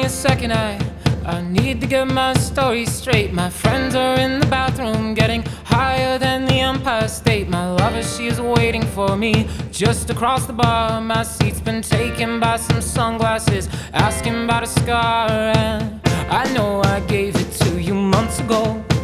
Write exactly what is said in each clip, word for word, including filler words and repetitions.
a second, I I need to get my story straight. My friends are in the bathroom getting higher than the Empire State. My lover, she is waiting for me just across the bar. My seat's been taken by some sunglasses asking about a scar. And I know I gave it to you months ago.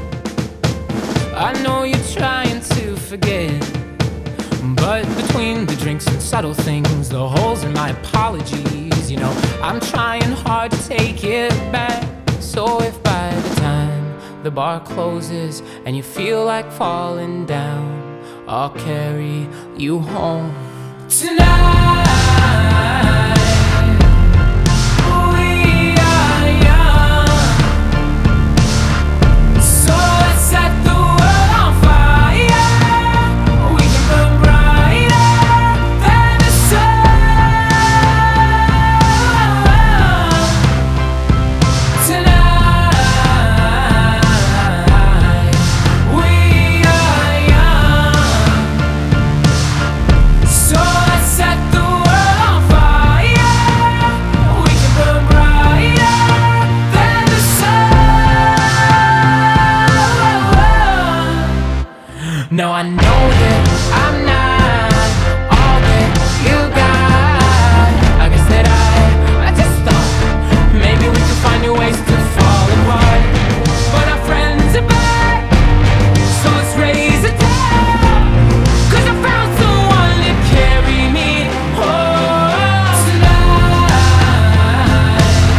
I know you're trying to forget, but between the drinks and subtle things, the holes in my apologies, you know, I'm trying hard to take it back. So if by the time the bar closes and you feel like falling down, I'll carry you home tonight. No, I know that I'm not all that you got. I guess that I, I just thought maybe we could find new ways to fall apart. But our friends are back, so let's raise a toast, 'cause I found someone to carry me home tonight.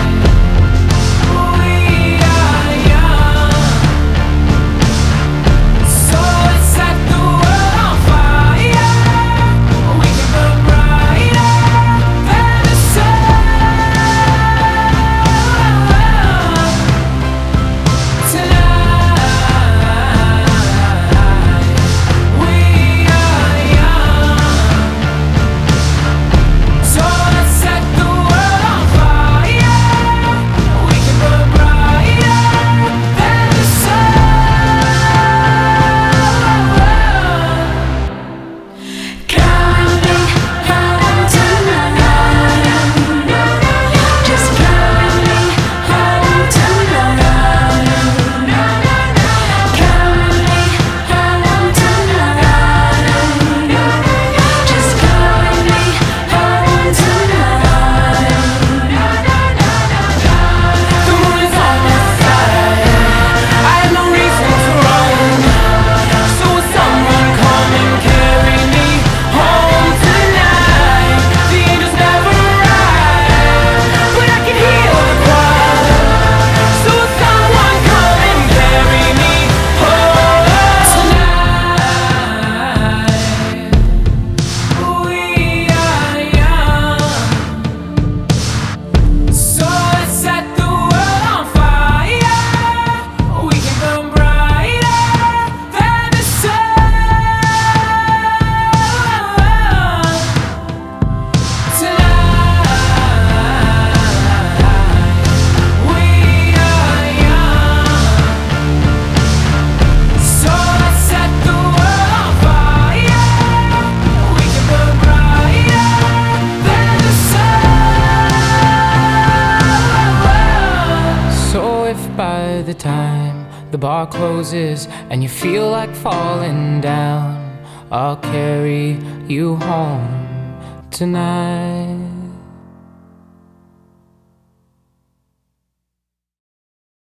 We are young, so let's set the world on fire. We can burn brighter than the sun tonight. We are young, so let's set the world on fire. We can burn brighter than the sun. Coming home tonight. Just coming home tonight. Coming home tonight. Just coming home tonight. The moon is on my side. I have no reason to run. So will someone come and carry me home tonight? The angels never arrive, but I can hear the choir. So will someone come and carry me home tonight? We are young, so let's set the world on fire. We can burn brighter than the sun tonight. We are young, so let's set the world on fire. We can burn brighter than the sun. So if by the time the bar closes and you feel like falling down, I'll carry you home tonight.